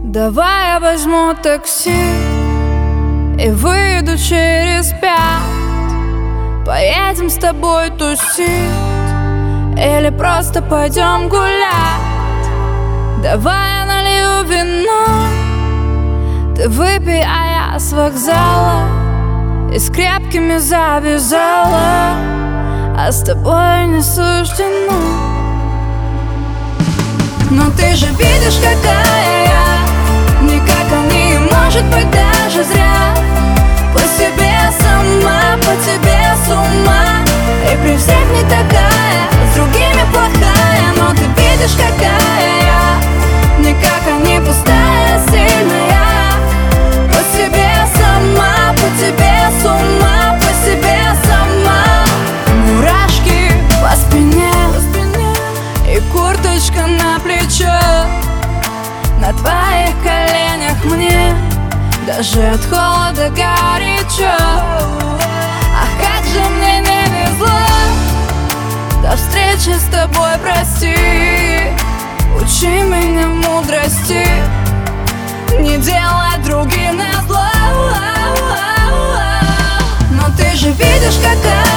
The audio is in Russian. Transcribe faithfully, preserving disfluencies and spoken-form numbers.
Давай я возьму такси и выйду через пять. Поедем с тобой тусить или просто пойдем гулять. Давай я налью вино, ты выпей, а я с вокзала и с крепкими завязала, а с тобой не суждено. Но ты же видишь, какая я, никак не может быть даже зря. По себе сама, по тебе с ума, и при всех не такая, с другими плохая. Но ты видишь, какая я, никак не пустая, сильная. По себе сама, по тебе с ума, по себе сама. Мурашки по спине, по спине и курточка на плечо. На твоих коленях мне даже от холода горячо. Ах, как же мне не везло. До встречи с тобой, прости. Учи меня мудрости, не делай другим назло. Но ты же видишь, какая